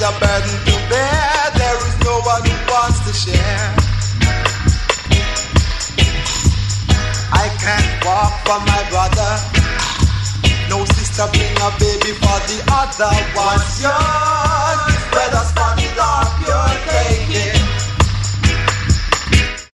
a burden to bear. There is no one who wants to share. I can't walk for my brother. No sister, bring a baby for the other. What's yours?